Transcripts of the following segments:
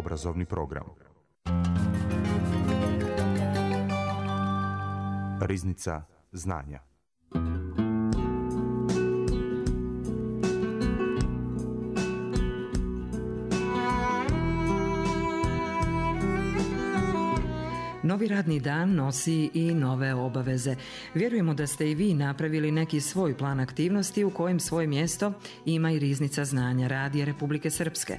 obrazovni program. Riznica znanja. Novi radni dan nosi i nove obaveze. Vjerujemo da ste i vi napravili neki svoj plan aktivnosti u kojem svoje mjesto ima i Riznica znanja Radija Republike Srpske.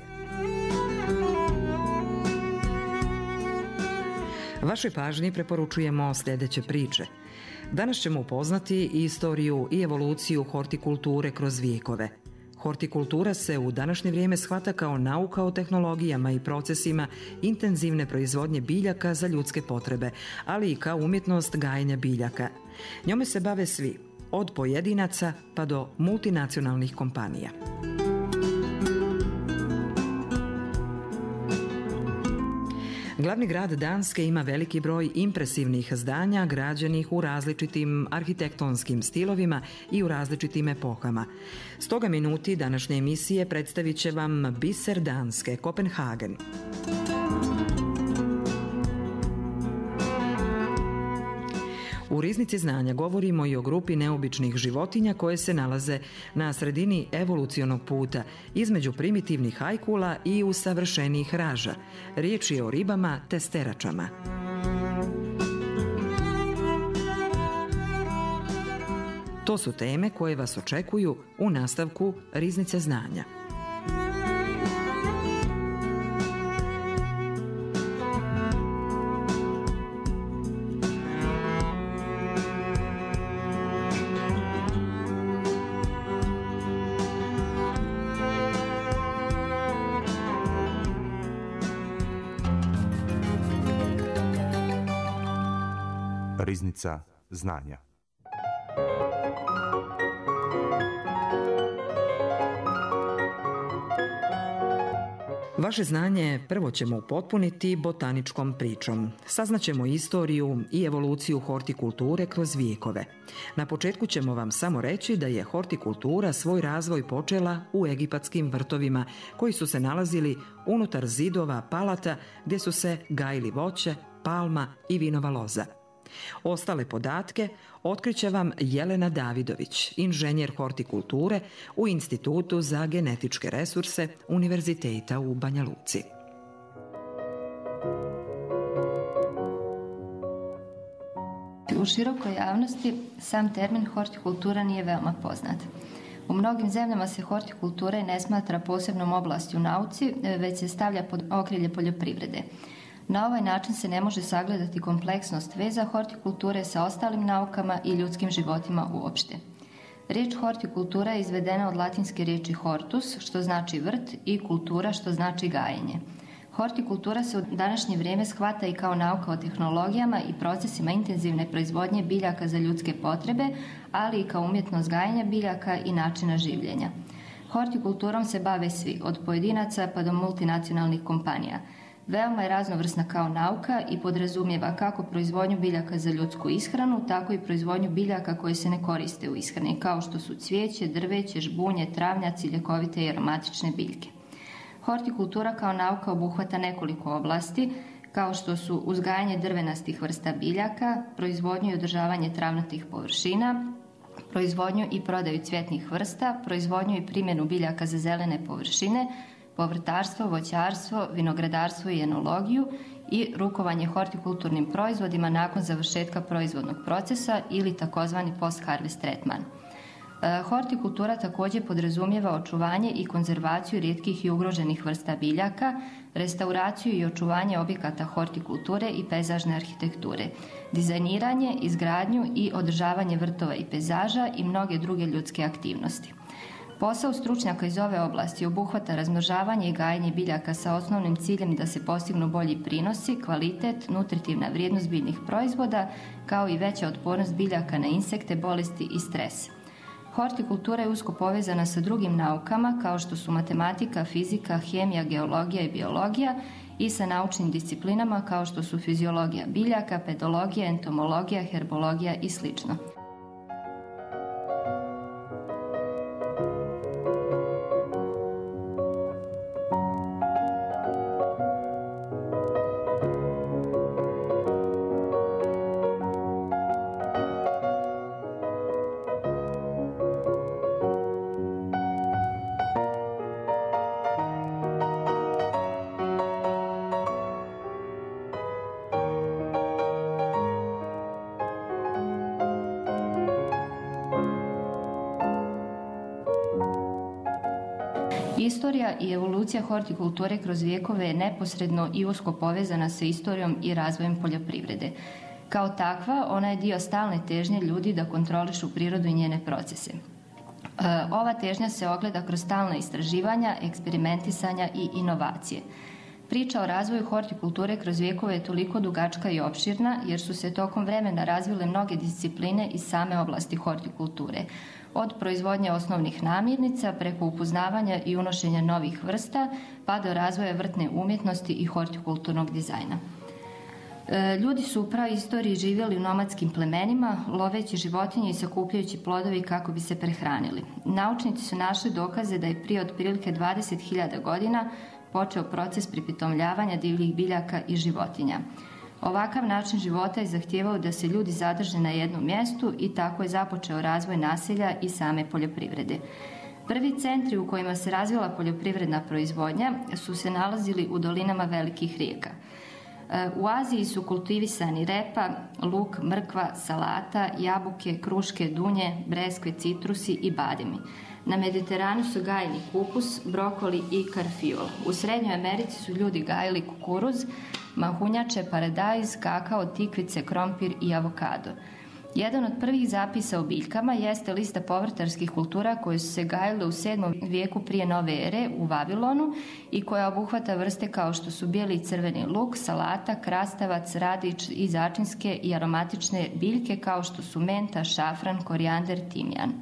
Vašoj pažnji preporučujemo sljedeće priče. Danas ćemo upoznati istoriju i evoluciju hortikulture kroz vijekove. Hortikultura se u današnje vrijeme shvata kao nauka o tehnologijama i procesima intenzivne proizvodnje biljaka za ljudske potrebe, ali i kao umjetnost gajenja biljaka. Njome se bave svi, od pojedinaca pa do multinacionalnih kompanija. Glavni grad Danske ima veliki broj impresivnih zdanja građenih u različitim arhitektonskim stilovima i u različitim epohama. Stoga minuti današnje emisije predstavit će vam biser Danske, Kopenhagen. U Riznici znanja govorimo i o grupi neobičnih životinja koje se nalaze na sredini evolucionog puta između primitivnih ajkula i usavršenih raža. Riječ je o ribama testeračama. To su teme koje vas očekuju u nastavku Riznice znanja. Riznica znanja. Vaše znanje prvo ćemo upotpuniti botaničkom pričom. Saznaćemo istoriju i evoluciju hortikulture kroz vijekove. Na početku ćemo vam samo reći da je hortikultura svoj razvoj počela u egipatskim vrtovima koji su se nalazili unutar zidova palata gdje su se gajili voće, palma i vinova loza. Ostale podatke otkriće vam Jelena Davidović, inženjer hortikulture u Institutu za genetičke resurse Univerziteta u Banja Luci. U širokoj javnosti sam termin hortikultura nije veoma poznat. U mnogim zemljama se hortikultura i ne smatra posebnom oblasti u nauci, već se stavlja pod okrilje poljoprivrede. Na ovaj način se ne može sagledati kompleksnost veza hortikulture sa ostalim naukama i ljudskim životima uopšte. Riječ hortikultura je izvedena od latinske riječi hortus, što znači vrt, i kultura, što znači gajenje. Hortikultura se u današnje vrijeme shvata i kao nauka o tehnologijama i procesima intenzivne proizvodnje biljaka za ljudske potrebe, ali i kao umjetnost gajenja biljaka i načina življenja. Hortikulturom se bave svi, od pojedinaca pa do multinacionalnih kompanija. Veoma je raznovrsna kao nauka i podrazumijeva kako proizvodnju biljaka za ljudsku ishranu, tako i proizvodnju biljaka koje se ne koriste u ishrani, kao što su cvijeće, drveće, žbunje, travnjaci, ljekovite i aromatične biljke. Hortikultura kao nauka obuhvata nekoliko oblasti, kao što su uzgajanje drvenastih vrsta biljaka, proizvodnju i održavanje travnatih površina, proizvodnju i prodaju cvjetnih vrsta, proizvodnju i primjenu biljaka za zelene površine, povrtarstvo, voćarstvo, vinogradarstvo i enologiju i rukovanje hortikulturnim proizvodima nakon završetka proizvodnog procesa ili takozvani post-harvest tretman. Hortikultura također podrazumijeva očuvanje i konzervaciju rijetkih i ugroženih vrsta biljaka, restauraciju i očuvanje objekata hortikulture i pejzažne arhitekture, dizajniranje, izgradnju i održavanje vrtova i pejzaža i mnoge druge ljudske aktivnosti. Posao stručnjaka iz ove oblasti obuhvata razmnožavanje i gajenje biljaka sa osnovnim ciljem da se postignu bolji prinosi, kvalitet, nutritivna vrijednost biljnih proizvoda, kao i veća otpornost biljaka na insekte, bolesti i stres. Hortikultura je usko povezana sa drugim naukama kao što su matematika, fizika, hemija, geologija i biologija i sa naučnim disciplinama kao što su fiziologija biljaka, pedologija, entomologija, herbologija i sl. Istorija i evolucija hortikulture kroz vijekove je neposredno i usko povezana sa istorijom i razvojem poljoprivrede. Kao takva, ona je dio stalne težnje ljudi da kontrolišu prirodu i njene procese. Ova težnja se ogleda kroz stalna istraživanja, eksperimentisanja i inovacije. Priča o razvoju hortikulture kroz vijekove je toliko dugačka i opširna jer su se tokom vremena razvile mnoge discipline iz same oblasti hortikulture. Od proizvodnje osnovnih namirnica preko upoznavanja i unošenja novih vrsta pa do razvoja vrtne umjetnosti i hortikulturnog dizajna. Ljudi su u praistoriji živjeli u nomadskim plemenima, loveći životinje i sakupljajući plodovi kako bi se prehranili. Naučnici su našli dokaze da je prije otprilike 20.000 godina počeo proces pripitomljavanja divljih biljaka i životinja. Ovakav način života je zahtijevao da se ljudi zadrže na jednom mjestu i tako je započeo razvoj naselja i same poljoprivrede. Prvi centri u kojima se razvila poljoprivredna proizvodnja su se nalazili u dolinama velikih rijeka. U Aziji su kultivisani repa, luk, mrkva, salata, jabuke, kruške, dunje, breskve, citrusi i bademi. Na Mediteranu su gajeni kupus, brokoli i karfiol. U Srednjoj Americi su ljudi gajili kukuruz, mahunjače, paradajz, kakao, tikvice, krompir i avokado. Jedan od prvih zapisa o biljkama jeste lista povrtarskih kultura koje su se gajile u 7. vijeku prije nove ere u Vavilonu i koja obuhvata vrste kao što su bijeli i crveni luk, salata, krastavac, radič i začinske i aromatične biljke kao što su menta, šafran, korijander, timjan.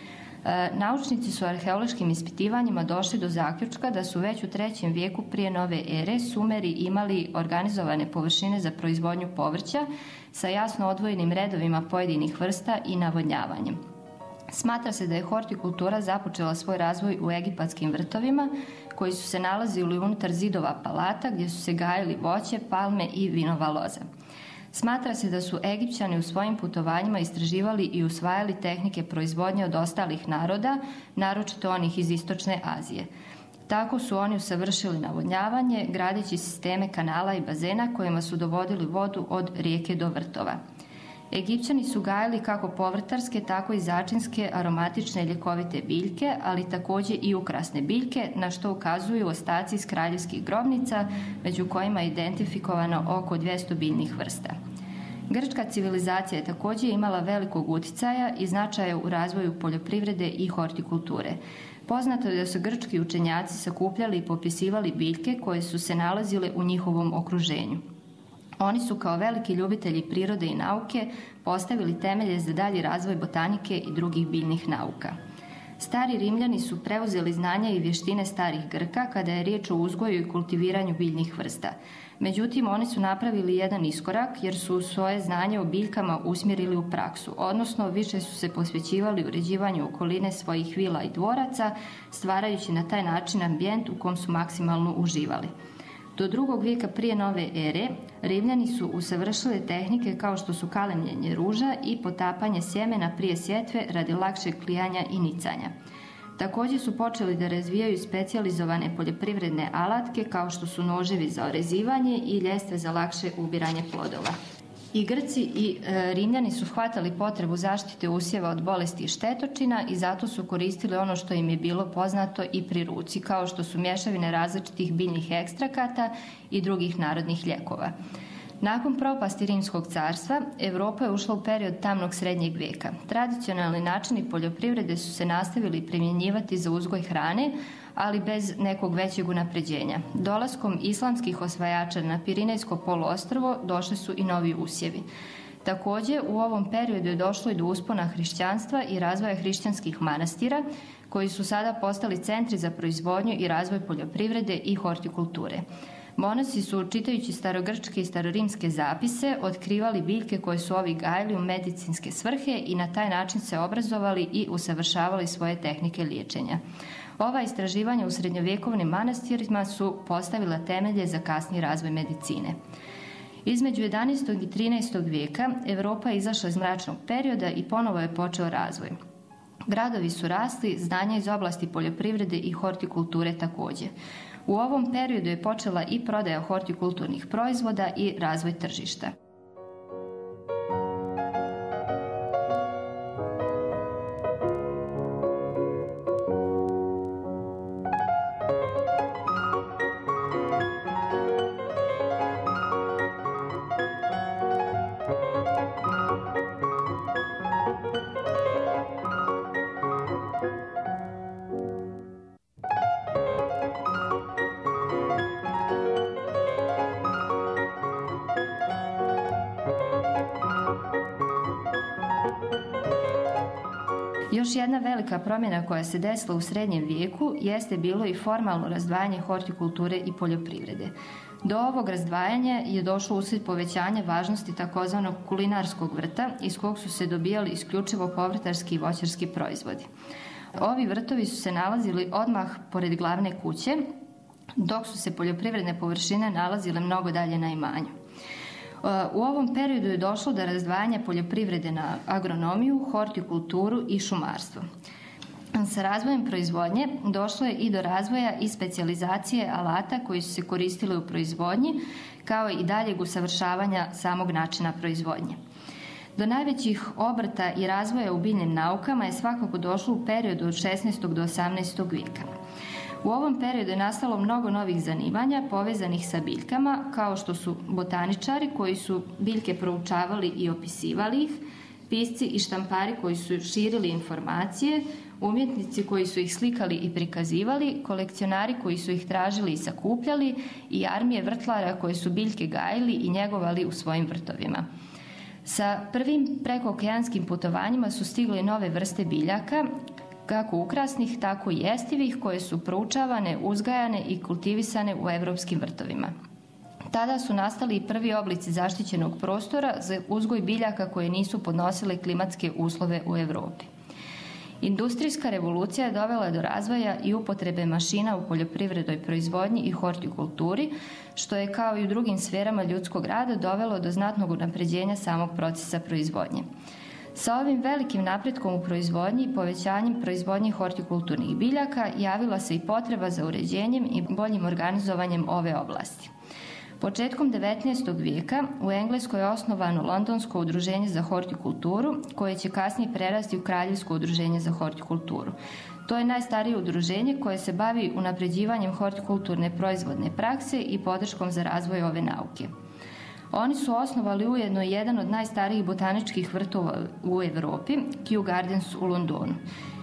Naučnici su arheološkim ispitivanjima došli do zaključka da su već u 3. vijeku prije nove ere Sumeri imali organizovane površine za proizvodnju povrća sa jasno odvojenim redovima pojedinih vrsta i navodnjavanjem. Smatra se da je hortikultura započela svoj razvoj u egipatskim vrtovima koji su se nalazili unutar zidova palata gdje su se gajili voće, palme i vinova loza. Smatra se da su Egipćani u svojim putovanjima istraživali i usvajali tehnike proizvodnje od ostalih naroda, naročito onih iz Istočne Azije. Tako su oni usavršili navodnjavanje, gradeći sisteme kanala i bazena kojima su dovodili vodu od rijeke do vrtova. Egipćani su gajili kako povrtarske, tako i začinske, aromatične i ljekovite biljke, ali također i ukrasne biljke, na što ukazuju ostaci iz kraljevskih grobnica, među kojima je identifikovano oko 200 biljnih vrsta. Grčka civilizacija je također imala velikog uticaja i značaja u razvoju poljoprivrede i hortikulture. Poznato je da su grčki učenjaci sakupljali i popisivali biljke koje su se nalazile u njihovom okruženju. Oni su kao veliki ljubitelji prirode i nauke postavili temelje za dalji razvoj botanike i drugih biljnih nauka. Stari Rimljani su preuzeli znanja i vještine starih Grka kada je riječ o uzgoju i kultiviranju biljnih vrsta. Međutim, oni su napravili jedan iskorak jer su svoje znanje o biljkama usmjerili u praksu, odnosno više su se posvećivali uređivanju okoline svojih vila i dvoraca, stvarajući na taj način ambijent u kom su maksimalno uživali. Do 2. vijeka prije nove ere Rimljani su usavršili tehnike kao što su kalemljenje ruža i potapanje sjemena prije sjetve radi lakšeg klijanja i nicanja. Također su počeli da razvijaju specijalizovane poljoprivredne alatke kao što su noževi za orezivanje i ljestve za lakše ubiranje plodova. I Grci i Rimljani su shvatali potrebu zaštite usjeva od bolesti i štetočina i zato su koristili ono što im je bilo poznato i pri ruci, kao što su mješavine različitih biljnih ekstrakata i drugih narodnih lijekova. Nakon propasti Rimskog carstva, Europa je ušla u period tamnog srednjeg vijeka. Tradicionalni načini poljoprivrede su se nastavili primjenjivati za uzgoj hrane, ali bez nekog većeg unapređenja. Dolaskom islamskih osvajača na Pirinejsko poluostrvo došli su i novi usjevi. Također, u ovom periodu je došlo i do uspona hrišćanstva i razvoja hrišćanskih manastira, koji su sada postali centri za proizvodnju i razvoj poljoprivrede i hortikulture. Monasi su, čitajući starogrčke i starorimske zapise, otkrivali biljke koje su ovi gajili u medicinske svrhe i na taj način se obrazovali i usavršavali svoje tehnike liječenja. Ova istraživanja u srednjovjekovnim manastirima su postavila temelje za kasni razvoj medicine. Između 11. i 13. vijeka Europa je izašla iz mračnog perioda i ponovo je počeo razvoj. Gradovi su rasli, znanja iz oblasti poljoprivrede i hortikulture također. U ovom periodu je počela i prodaja hortikulturnih proizvoda i razvoj tržišta. Još jedna velika promjena koja se desila u srednjem vijeku jeste bilo i formalno razdvajanje hortikulture i poljoprivrede. Do ovog razdvajanja je došlo uslijed povećanja važnosti takozvanog kulinarskog vrta iz kog su se dobijali isključivo povrtarski i voćarski proizvodi. Ovi vrtovi su se nalazili odmah pored glavne kuće, dok su se poljoprivredne površine nalazile mnogo dalje na imanju. U ovom periodu je došlo do razdvajanja poljoprivrede na agronomiju, hortikulturu i šumarstvo. Sa razvojem proizvodnje došlo je i do razvoja i specijalizacije alata koji su se koristili u proizvodnji, kao i daljeg usavršavanja samog načina proizvodnje. Do najvećih obrta i razvoja u biljnim naukama je svakako došlo u periodu od 16. do 18. vijeka. U ovom periodu je nastalo mnogo novih zanimanja povezanih sa biljkama, kao što su botaničari koji su biljke proučavali i opisivali ih, pisci i štampari koji su širili informacije, umjetnici koji su ih slikali i prikazivali, kolekcionari koji su ih tražili i sakupljali i armije vrtlara koje su biljke gajili i njegovali u svojim vrtovima. Sa prvim prekookeanskim putovanjima su stigle nove vrste biljaka, kako ukrasnih, tako i jestivih, koje su proučavane, uzgajane i kultivisane u evropskim vrtovima. Tada su nastali i prvi oblici zaštićenog prostora za uzgoj biljaka koje nisu podnosile klimatske uslove u Europi. Industrijska revolucija je dovela do razvoja i upotrebe mašina u poljoprivrednoj proizvodnji i hortikulturi, što je kao i u drugim sferama ljudskog rada dovelo do znatnog unapređenja samog procesa proizvodnje. Sa ovim velikim napretkom u proizvodnji i povećanjem proizvodnje hortikulturnih biljaka javila se i potreba za uređenjem i boljim organizovanjem ove oblasti. Početkom 19. vijeka u Engleskoj je osnovano Londonsko udruženje za hortikulturu, koje će kasnije prerasti u Kraljevsko udruženje za hortikulturu. To je najstarije udruženje koje se bavi unapređivanjem hortikulturne proizvodne prakse i podrškom za razvoj ove nauke. Oni su osnovali ujedno jedan od najstarijih botaničkih vrtova u Europi, Kew Gardens u Londonu.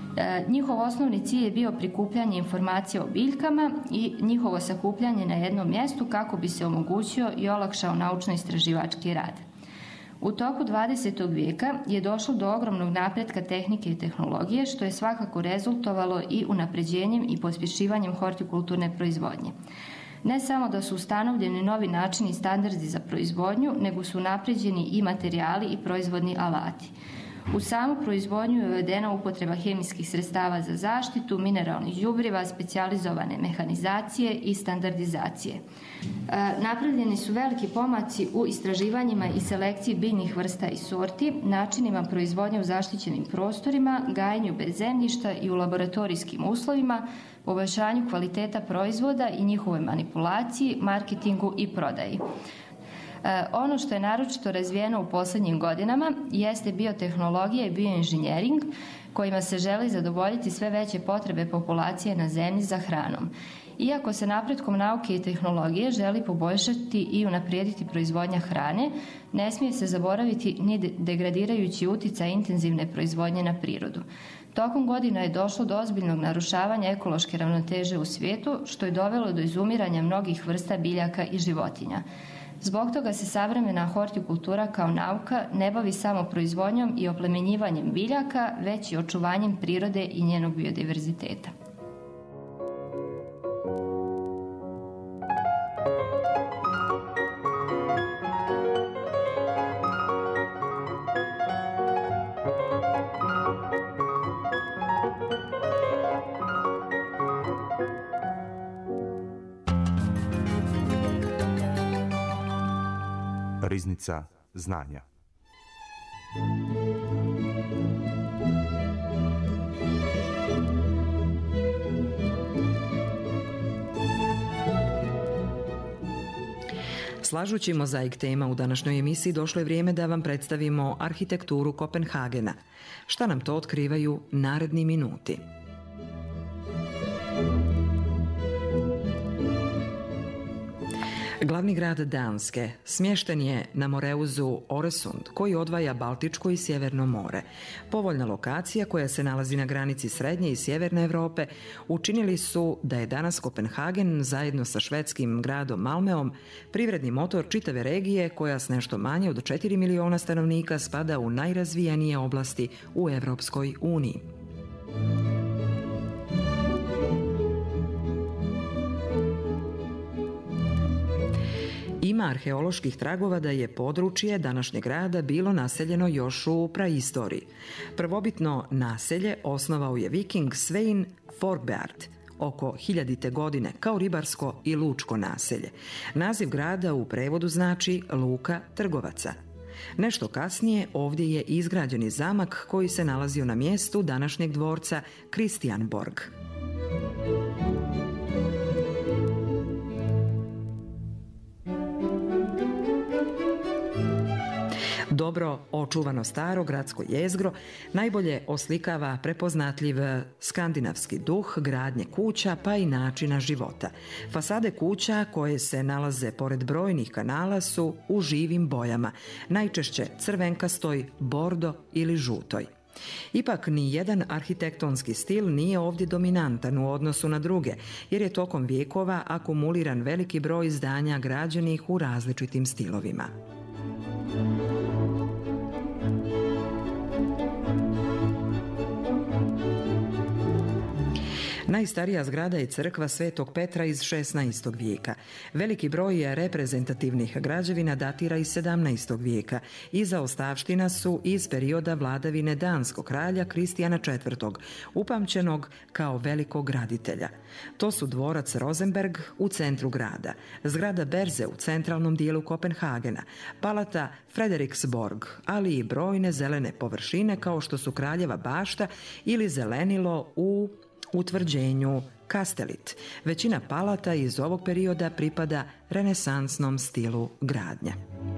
Njihov osnovni cilj je bio prikupljanje informacija o biljkama i njihovo sakupljanje na jednom mjestu kako bi se omogućio i olakšao naučno-istraživački rad. U toku 20. vijeka je došlo do ogromnog napretka tehnike i tehnologije, što je svakako rezultovalo i unapređenjem i pospješivanjem hortikulturne proizvodnje. Ne samo da su ustanovljeni novi načini i standardi za proizvodnju, nego su unapređeni i materijali i proizvodni alati. U samu proizvodnju je uvedena upotreba hemijskih sredstava za zaštitu, mineralnih đubriva, specijalizovane mehanizacije i standardizacije. Napravljeni su veliki pomaci u istraživanjima i selekciji biljnih vrsta i sorti, načinima proizvodnje u zaštićenim prostorima, gajenju bez zemljišta i u laboratorijskim uslovima, poboljšanju kvaliteta proizvoda i njihovoj manipulaciji, marketingu i prodaji. Ono što je naročito razvijeno u posljednjim godinama jeste biotehnologija i bioinženjering, kojima se želi zadovoljiti sve veće potrebe populacije na zemlji za hranom. Iako se napretkom nauke i tehnologije želi poboljšati i unaprijediti proizvodnja hrane, ne smije se zaboraviti ni degradirajući utjecaj intenzivne proizvodnje na prirodu. Tokom godina je došlo do ozbiljnog narušavanja ekološke ravnoteže u svijetu, što je dovelo do izumiranja mnogih vrsta biljaka i životinja. Zbog toga se savremena hortikultura kao nauka ne bavi samo proizvodnjom i oplemenjivanjem biljaka, već i očuvanjem prirode i njenog biodiverziteta. Riznica znanja. Slažući mozaik tema u današnjoj emisiji došlo je vrijeme da vam predstavimo arhitekturu Kopenhagena. Šta nam to otkrivaju naredni minuti? Glavni grad Danske smješten je na moreuzu Oresund koji odvaja Baltičko i Sjeverno more. Povoljna lokacija koja se nalazi na granici Srednje i Sjeverne Europe učinili su da je danas Kopenhagen zajedno sa švedskim gradom Malmeom privredni motor čitave regije koja s nešto manje od 4 miliona stanovnika spada u najrazvijenije oblasti u Europskoj uniji. Ima arheoloških tragova da je područje današnjeg grada bilo naseljeno još u praistoriji. Prvobitno naselje osnovao je viking Svein Forbeard oko 1000. godine kao ribarsko i lučko naselje. Naziv grada u prevodu znači luka trgovaca. Nešto kasnije ovdje je izgrađeni zamak koji se nalazio na mjestu današnjeg dvorca Kristijanborg. Dobro očuvano staro gradsko jezgro najbolje oslikava prepoznatljiv skandinavski duh gradnje kuća pa i načina života. Fasade kuća koje se nalaze pored brojnih kanala su u živim bojama, najčešće crvenkastoj, bordo ili žutoj. Ipak ni jedan arhitektonski stil nije ovdje dominantan u odnosu na druge, jer je tokom vijekova akumuliran veliki broj zdanja građenih u različitim stilovima. Najstarija zgrada je crkva Svetog Petra iz 16. vijeka. Veliki broj reprezentativnih građevina datira iz 17. vijeka i zaostavština su iz perioda vladavine danskog kralja Kristijana IV. Upamćenog kao velikog graditelja. To su dvorac Rosenberg u centru grada, zgrada Berze u centralnom dijelu Kopenhagena, palata Frederiksborg, ali i brojne zelene površine kao što su Kraljeva bašta ili zelenilo u utvrđenju Kastelit. Većina palata iz ovog perioda pripada renesansnom stilu gradnje.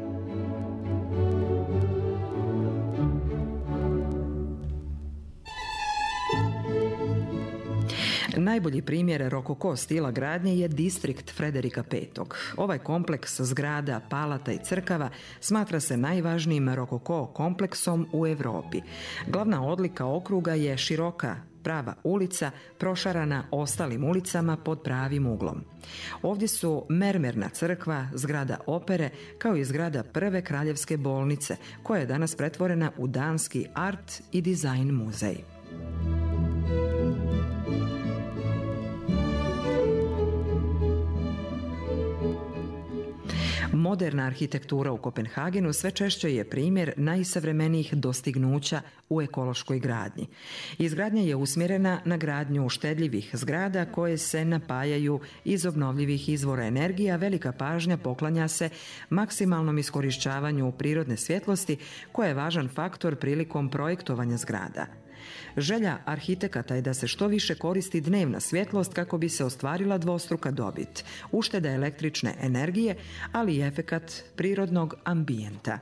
Najbolji primjer rokoko stila gradnje je distrikt Frederika V. Ovaj kompleks zgrada, palata i crkava smatra se najvažnijim rokoko kompleksom u Europi. Glavna odlika okruga je široka prava ulica prošarana ostalim ulicama pod pravim uglom. Ovdje su mermerna crkva, zgrada opere, kao i zgrada prve kraljevske bolnice, koja je danas pretvorena u danski art i dizajn muzej. Moderna arhitektura u Kopenhagenu sve češće je primjer najsavremenijih dostignuća u ekološkoj gradnji. Izgradnja je usmjerena na gradnju štedljivih zgrada koje se napajaju iz obnovljivih izvora energije, a velika pažnja poklanja se maksimalnom iskorišćavanju prirodne svjetlosti koja je važan faktor prilikom projektovanja zgrada. Želja arhitekata je da se što više koristi dnevna svjetlost kako bi se ostvarila dvostruka dobit, ušteda električne energije, ali i efekat prirodnog ambijenta.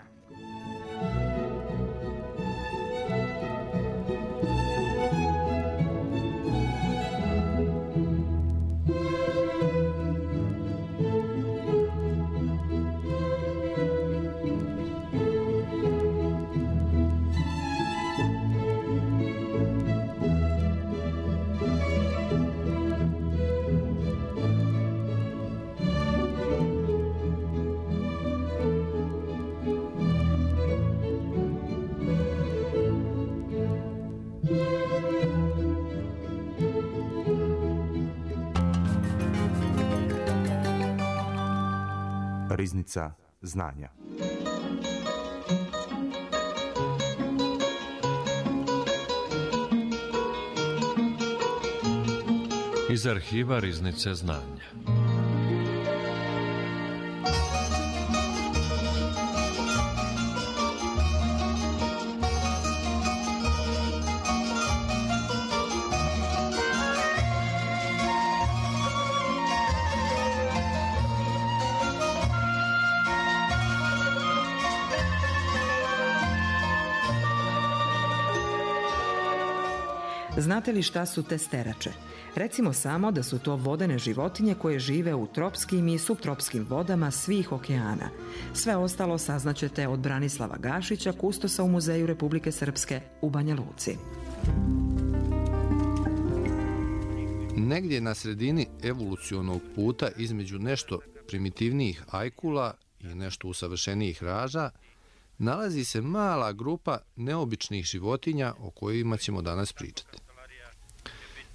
Riznica znanja. Iz arhiva Riznice znanja. Znate li šta su testerače? Recimo samo da su to vodene životinje koje žive u tropskim i subtropskim vodama svih okeana. Sve ostalo saznaćete od Branislava Gašića, kustosa u Muzeju Republike Srpske u Banja Luci. Negdje na sredini evolucionog puta između nešto primitivnijih ajkula i nešto usavršenijih raža nalazi se mala grupa neobičnih životinja o kojima ćemo danas pričati.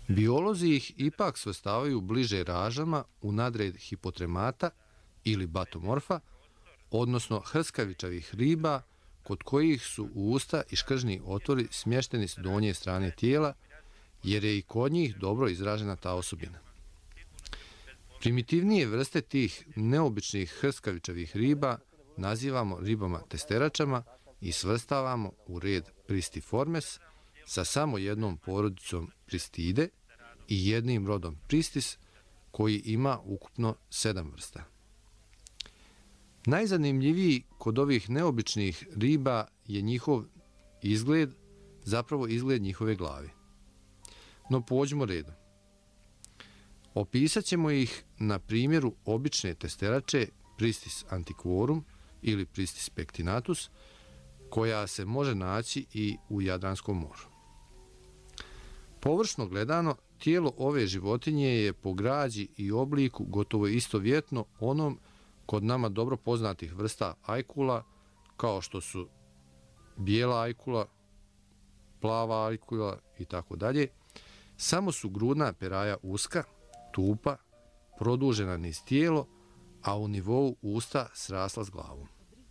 Biolozi ih ipak svrstavaju bliže ražama u nadred hipotremata ili batomorfa, odnosno hrskavičavih riba kod kojih su usta i škržni otvori smješteni s donje strane tijela, jer je i kod njih dobro izražena ta osobina. Primitivnije vrste tih neobičnih hrskavičavih riba nazivamo ribama testeračama i svrstavamo u red Pristiformes sa samo jednom porodicom Pristide i jednim rodom Pristis koji ima ukupno 7 vrsta. Najzanimljiviji kod ovih neobičnih riba je njihov izgled, zapravo izgled njihove glave. No pođimo redom. Opisat ćemo ih na primjeru obične testerače Pristis antiquorum ili Pristis pectinatus, koja se može naći i u Jadranskom moru. Površno gledano, tijelo ove životinje je po građi i obliku gotovo istovjetno onom kod nama dobro poznatih vrsta ajkula, kao što su bijela ajkula, plava ajkula i tako dalje. Samo su grudna peraja uska, tupa, produžena niz tijelo, a u nivou usta srasla s glavom.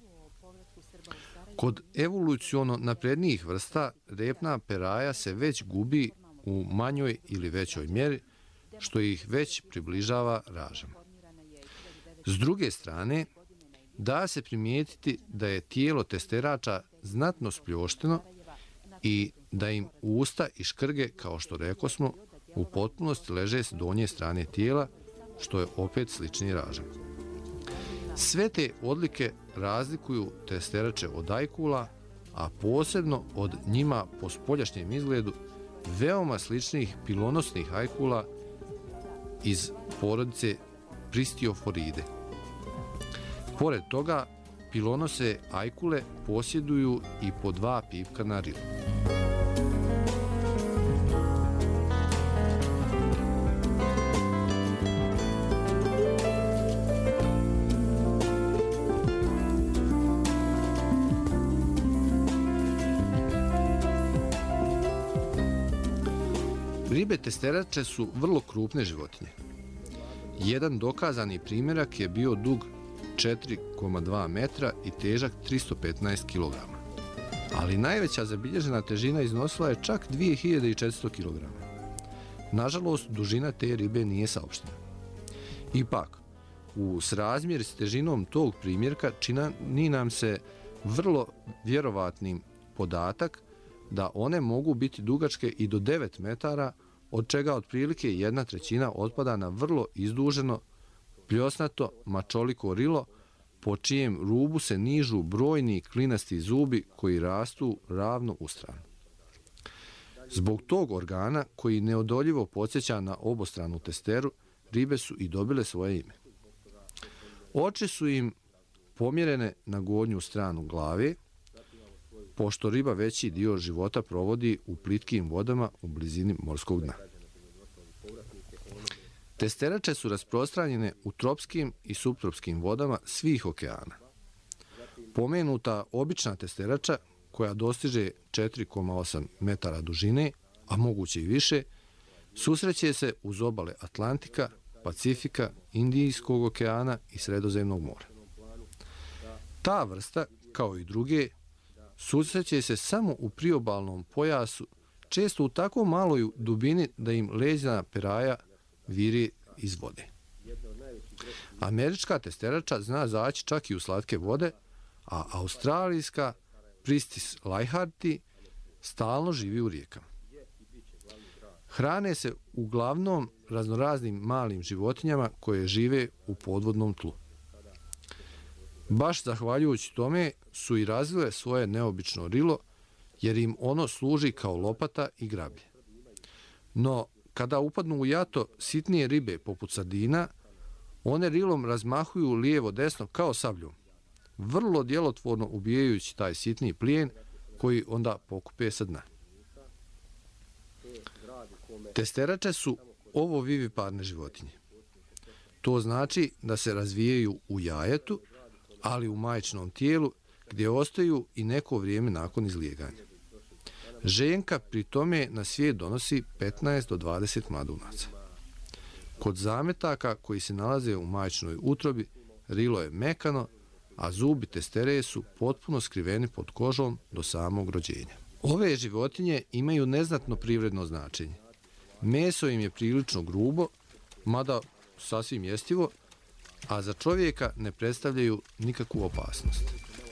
Kod evoluciono naprednijih vrsta repna peraja se već gubi u manjoj ili većoj mjeri, što ih već približava ražama. S druge strane, da se primijetiti da je tijelo testerača znatno spljošteno i da im usta i škrge, kao što rekosmo, u potpunosti leže s donje strane tijela, što je opet slični ražama. Sve te odlike razlikuju testerače od ajkula, a posebno od njima po spoljašnjem izgledu veoma sličnih pilonosnih ajkula iz porodice Pristioforide. Pored toga, pilonose ajkule posjeduju i po 2 pipka na rilu. Ribe testerače su vrlo krupne životinje. Jedan dokazani primjerak je bio dug 4,2 metra i težak 315 kg. Ali najveća zabilježena težina iznosila je čak 2400 kg. Nažalost, dužina te ribe nije saopštena. Ipak, u srazmjer s težinom tog primjerka čini nam se vrlo vjerovatnim podatak da one mogu biti dugačke i do 9 metara, od čega otprilike 1/3 otpada na vrlo izduženo, pljosnato, mačoliko rilo, po čijem rubu se nižu brojni klinasti zubi koji rastu ravno u stranu. Zbog tog organa, koji neodoljivo podsjeća na obostranu testeru, ribe su i dobile svoje ime. Oči su im pomjerene na gornju stranu glave, pošto riba veći dio života provodi u plitkim vodama u blizini morskog dna. Testerače su rasprostranjene u tropskim i suptropskim vodama svih okeana. Pomenuta obična testerača, koja dostiže 4,8 metara dužine, a moguće i više, susreće se uz obale Atlantika, Pacifika, Indijskog okeana i Sredozemnog mora. Ta vrsta, kao i druge, susreće se samo u priobalnom pojasu, često u tako maloj dubini da im leđna peraja viri iz vode. Američka testerača zna zaći čak i u slatke vode, a australijska Pristis leichharti stalno živi u rijekama. Hrane se uglavnom raznoraznim malim životinjama koje žive u podvodnom tlu. Baš zahvaljujući tome su i razvile svoje neobično rilo, jer im ono služi kao lopata i grablje. No, kada upadnu u jato sitnije ribe poput sardina, one rilom razmahuju lijevo-desno kao sabljom, vrlo djelotvorno ubijajući taj sitni plijen koji onda pokupe sa dna. Testerače su ovoviviparne životinje. To znači da se razvijaju u jajetu, ali u majčinom tijelu, gdje ostaju i neko vrijeme nakon izlijeganja. Ženka pri tome na svijet donosi 15 do 20 mladunaca. Kod zametaka koji se nalaze u majčinoj utrobi, rilo je mekano, a zubi testere su potpuno skriveni pod kožom do samog rođenja. Ove životinje imaju neznatno privredno značenje. Meso im je prilično grubo, mada sasvim jestivo, a za čovjeka ne predstavljaju nikakvu opasnost.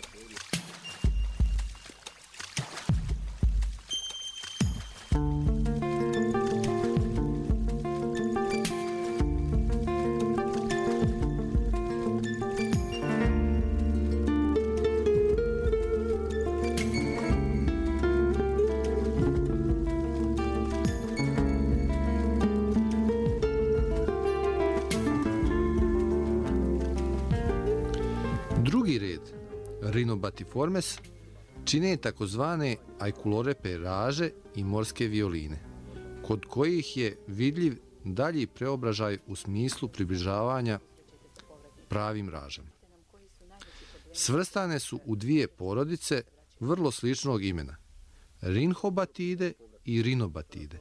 Drugi red, Rhinobatiformes, čine takozvane ajkulorepe raže i morske violine, kod kojih je vidljiv dalji preobražaj u smislu približavanja pravim ražama. Svrstane su u dvije porodice vrlo sličnog imena, Rhinhobatide i Rhinobatide.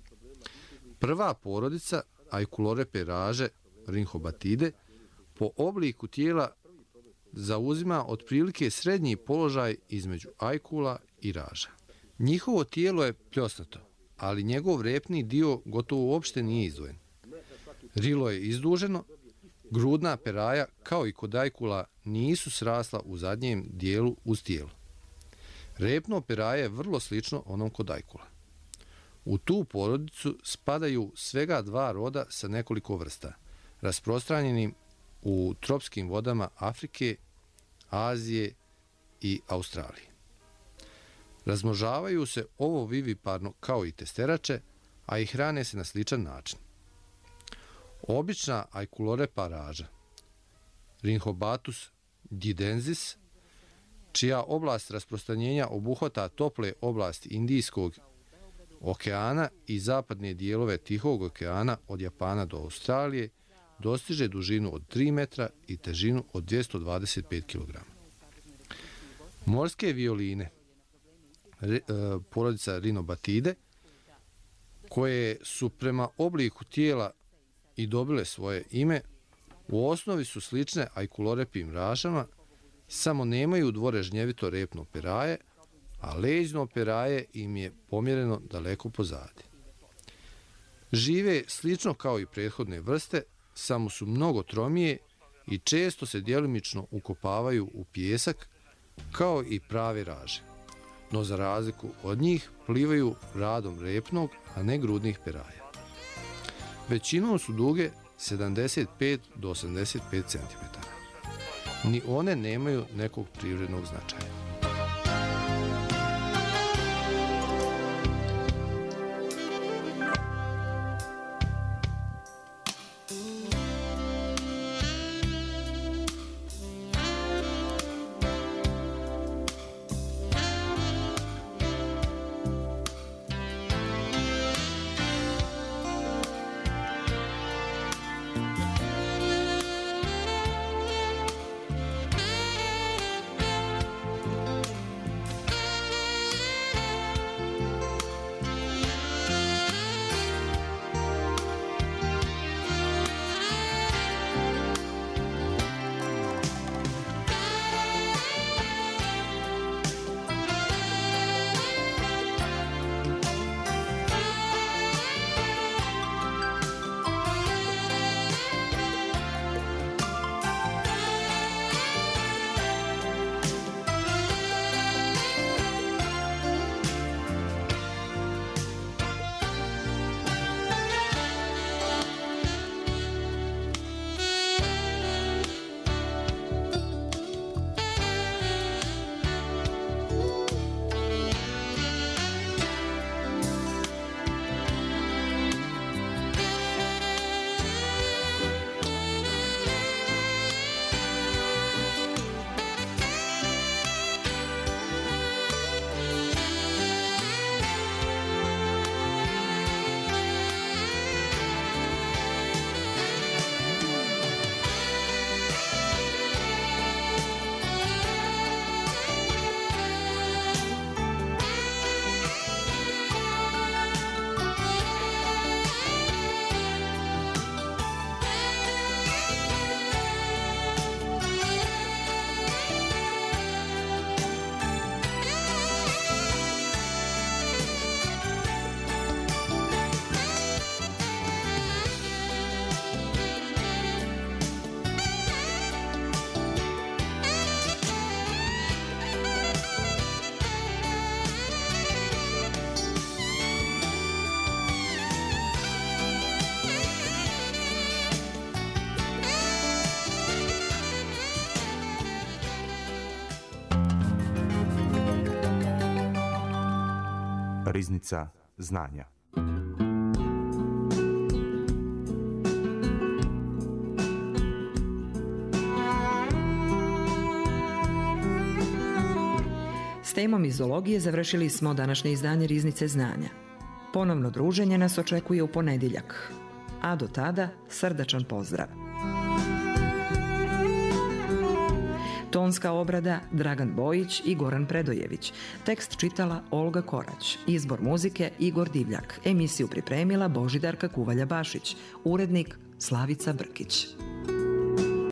Prva porodica, ajkulorepe raže, Rhinhobatide, po obliku tijela zauzima otprilike srednji položaj između ajkula i raža. Njihovo tijelo je pljosnato, ali njegov repni dio gotovo uopšte nije izdvojen. Rilo je izduženo, grudna peraja, kao i kod ajkula, nisu srasla u zadnjem dijelu uz tijelo. Repno peraje je vrlo slično onom kod ajkula. U tu porodicu spadaju svega dva roda sa nekoliko vrsta, rasprostranjenim u tropskim vodama Afrike, Azije i Australije. Razmnožavaju se ovoviviparno kao i testerače, a i hrane se na sličan način. Obična ajkulorepa raža, Rhinhobatus didensis, čija oblast rasprostranjenja obuhvata tople oblasti Indijskog okeana i zapadne dijelove Tihog okeana od Japana do Australije, dostiže dužinu od 3 metra i težinu od 225 kg. Morske violine, porodica Rhinobatide, koje su prema obliku tijela i dobile svoje ime, u osnovi su slične ajkulorepim ražama, samo nemaju dvorežnjevito repno peraje, a leđno peraje im je pomjereno daleko pozadi. Žive slično kao i prethodne vrste, samo su mnogo tromije i često se djelimično ukopavaju u pijesak kao i prave raže. No za razliku od njih plivaju radom repnog, a ne grudnih peraja. Većinom su duge 75 do 85 cm. Ni one nemaju nekog privrednog značaja. Riznica znanja. S temom iz zoologije završili smo današnje izdanje Riznice znanja. Ponovno druženje nas očekuje u ponedjeljak. A do tada, srdačan pozdrav. Tonska obrada Dragan Bojić i Goran Predojević. Tekst čitala Olga Korać. Izbor muzike Igor Divljak. Emisiju pripremila Božidarka Kuvalja-Bašić. Urednik Slavica Brkić.